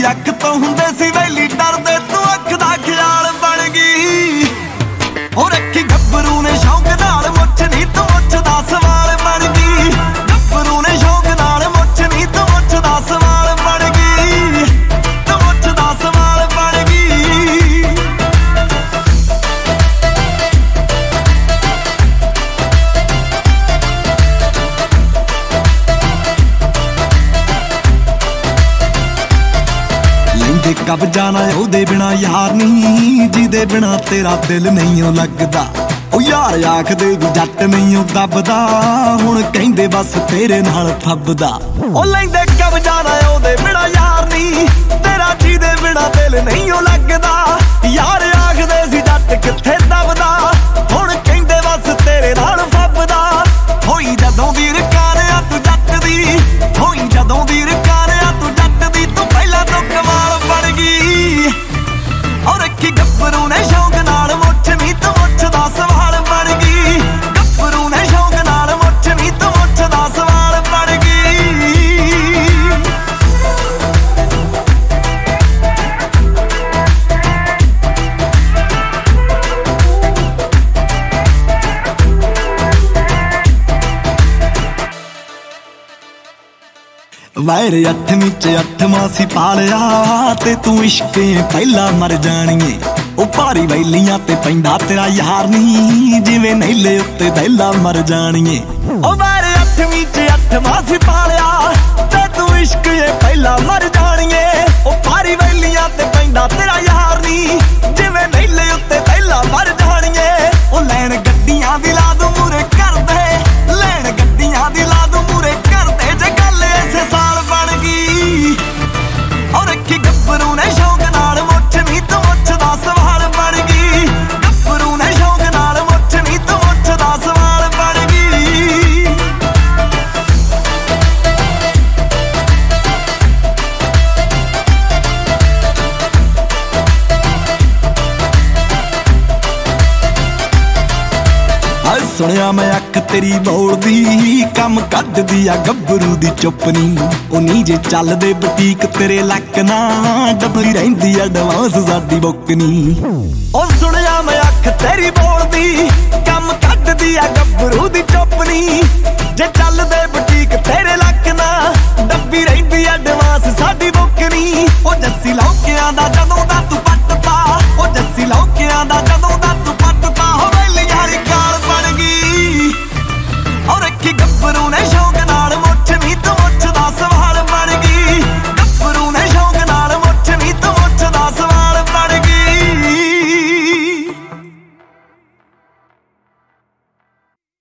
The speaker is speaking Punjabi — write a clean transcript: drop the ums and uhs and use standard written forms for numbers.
ਦੀ ਅੱਖ ਤੋਂ ਹੁੰਦੇ ਸੀ ਵੈਲੀ ਡਰਦੇ ਤੂੰ ਅੱਖ ਦਾ ਖਿਆਲ ਬਣ ਗਈ ਉਹ ਰੱਖੀ ਗੱਭਰੂ ਨੇ ਸ਼ੌਂਕ ਨਾਲ ਮੁੱਛ ਨੀ ਤੂੰ ਮੁੱਛ ਦਾ ਸਵਾਲ ਬਣ ਗਈ ਗੱਭਰੂ ਨੇ ਸ਼ੌਂਕ ਨਾਲ ਮੁੱਛ ਨੀ ਤੂੰ ਮੁੱਛ ਦਾ ਸਵਾਲ ਬਣ ਗਈ ਤੂੰ ਮੁੱਛ ਦਾ ਸਵਾਲ ਬਣ ਗਈ ਲੈਂਦੇ ਕਬਜ਼ਾ ਨਾ ਉਹਦੇ ਬਿਨਾ ਯਾਰ ਨਹੀਂ ਜਿਹਦੇ ਬਿਨਾ ਤੇਰਾ ਦਿਲ ਨਹੀਂ ਉਹ ਲੱਗਦਾ ਉਹ ਯਾਰ ਆਖਦੇ ਵੀ ਜੱਟ ਨਹੀਂ ਉਹ ਦੱਬਦਾ ਹੁਣ ਕਹਿੰਦੇ ਬਸ ਤੇਰੇ ਨਾਲ ਫੱਬਦਾ ਉਹ ਲੈਂਦੇ ਕਬਜ਼ਾ ਨਾ ਉਹਦੇ ਬਿਨਾ ਯਾਰ ਨਹੀਂ ਤੇਰਾ ਜਿਹਦੇ ਬਿਨਾ ਦਿਲ ਨਹੀਂ ਉਹ ਲੱਗਦਾ ਯਾਰ ਆਖਦੇ ਸੀ ਜੱਟ ਕਿੱਥੇ ਦੱਬਦਾ ਹੁਣ ਕਹਿੰਦੇ ਬਸ ਤੇਰੇ ਨਾਲ ਫੱਬਦਾ ਹੋਈ ਜਦੋਂ ਦੀ ਰਕਾਰਿਆ ਤੂੰ ਜੱਟ ਦੀ ਹੋਈ ਜਦੋਂ ਦੀ ਰਕਾਰਿਆ ਤੂੰ ਜੱਟ ਦੀ ਤੂੰ ਪਹਿਲਾਂ ਤੋਂ ਕਮਾਲ ਬਣ ਗਈ ਔਰ ਰੱਖੀ ਗੱਭਰੂ ਨੇ ਸ਼ੌਂਕ ਨਾਲ ਮੁੱਛ ਨੀ ਤੂੰ ਮੁੱਛ ਦਾ ਸਵਾਲ ਬਣ ਗਈ ਗੱਭਰੂ ਨੇ ਸ਼ੌਂਕ ਨਾਲ ਮੁੱਛ ਨੀ ਤੂੰ ਮੁੱਛ ਦਾ ਸਵਾਲ ਬਣ ਗਈ ਵਾਇਰ 8ਵੀਂ ਚ 8ਵਾਂ ਸੀ ਪਾਲਿਆ ਤੇ ਤੂੰ ਇਸ਼ਕੇ ਪਹਿਲਾਂ ਮਰ ਜਾਣੀਏ ਉਹ ਭਾਰੀ ਵੈਲੀਆਂ ਤੇ ਪੈਂਦਾ ਤੇਰਾ ਯਾਰ ਨਹੀਂ ਜਿਵੇਂ ਨਹੀਂਲੇ ਉੱਤੇ ਦਹਿਲਾ ਮਰ ਜਾਣੀਏ ਉਹ ਵਾਇਰ 8ਵੀਂ ਚ 8ਵਾਂ ਸੀ ਪਾਲਿਆ ਤੇ ਤੂੰ ਇਸ਼ਕੇ ਪਹਿਲਾਂ ਮਰ ਜਾਣੀਏ ਉਹ ਭਾਰੀ ਵੈਲੀਆਂ ਤੇ ਪੈਂਦਾ ਤੇਰਾ ਯਾਰ ਨਹੀਂ ਜਿਵੇਂ ਨਹੀਂਲੇ ਉੱਤੇ ਦਹਿਲਾ ਮਰ ਜਾਣੀਏ ਉਹ ਲੈਣ ਗੱਡੀਆਂ ਦੀ ਲਾ ਦੂੰ ਮੂਰੇ ਕਰਦੇ ਲੈਣ ਗੱਡੀਆਂ ਦੀ ਲਾ ਦੂੰ ਮੂਰੇ ਕਰਦੇ ਜੇ ਗੱਲ ਐਸੇ ਸਾਲ ਬਣ ਗਈ ਔਰ ਰੱਖੀ ਗੱਭਰੂ ਨੇ ਸ਼ੌਂਕ ਨਾਲ ਮੁੱਛ ਨੀ ਤੂੰ ਮੁੱਛ ਦਾ ਸਵਾਲ ਬਣ ਗਈ ਗੱਭਰੂ ਨੇ ਸ਼ੌਂਕ ਨਾਲ ਮੁੱਛ ਨੀ ਤੂੰ ਮੁੱਛ ਦਾ ਸਵਾਲ ਬਣ ਗਈ ਸੁਣਿਆ ਮੈਂ ਅੱਖ ਤੇਰੀ ਬੋਲਦੀ ਕੰਮ ਕੱਢਦੀ ਆ ਗੱਭਰੂ ਦੀ ਚੁੱਪ ਨੀ ਉਹ ਨੀ ਜੇ ਚੱਲਦੇ ਬੁਟੀਕ ਤੇਰੇ ਲੱਕ ਨਾ ਡੱਬੀ ਰਹਿੰਦੀ ਆ ਐਡਵਾਂਸ ਸਾਡੀ ਬੁੱਕ ਨੀ ਉਹ ਸੁਣਿਆ ਮੈਂ ਅੱਖ ਤੇਰੀ ਬੋਲਦੀ ਕੰਮ ਕੱਢਦੀ ਆ ਗੱਭਰੂ ਦੀ ਚੁੱਪ ਨੀ ਜੇ ਚੱਲਦੇ ਬੁਟੀਕ ਤੇਰੇ ਲੱਕ ਨਾ ਡੱਬੀ ਰਹਿੰਦੀ ਆ ਐਡਵਾਂਸ ਸਾਡੀ ਬੁੱਕ ਨੀ ਉਹ ਜੱਸੀ ਲੌਕਿਆਂ ਦਾ